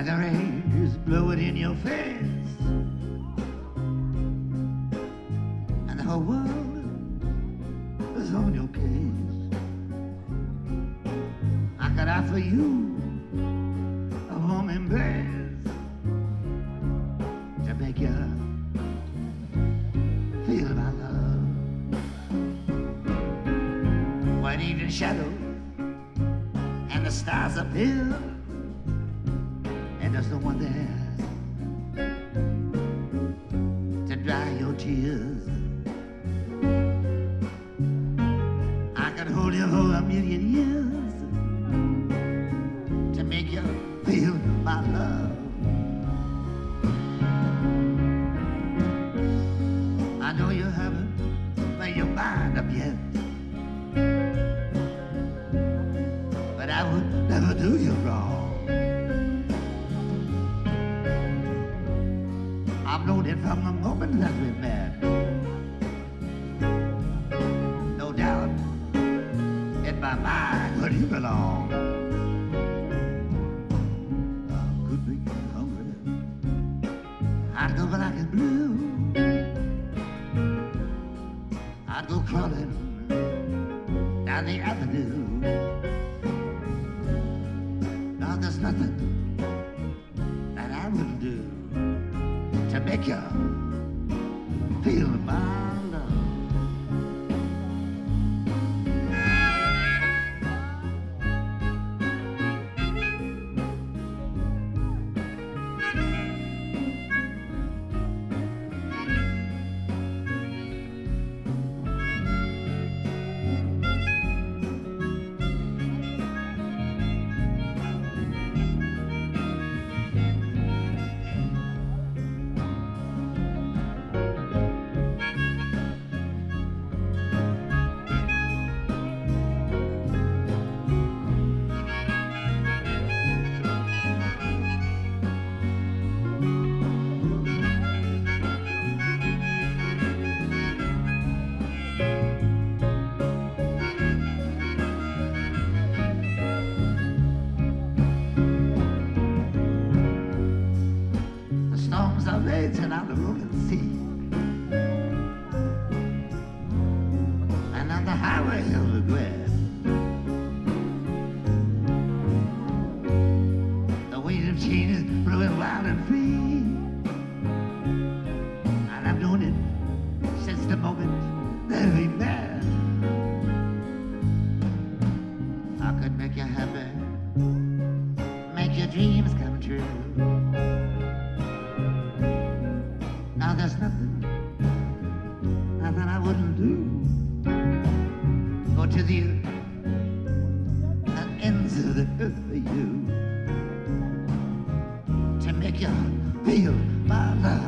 like the rain is blowing in your face, and the whole world is on your case. I could offer you a warm embrace to make you feel my love. When evening shadows and the stars appear, and there's no one there to dry your tears, I could hold you for a million years to make you feel my love. I know you haven't made your mind up yet, but I would never do you wrong. I've known it from the moment that we met. No doubt in my mind where you belong. I could be hungry, I'd go black and blue, I'd go crawling down the avenue. Now there's nothing that I wouldn't do to make you feel my love. Raging on the rolling sea, and on the highway of regret, the wind of change is blowing wild and free, and I've known it since the moment that we met. I could make you happy, make your dreams come true. Now there's nothing I wouldn't do. Go to the ends of the earth for you to make you feel my love.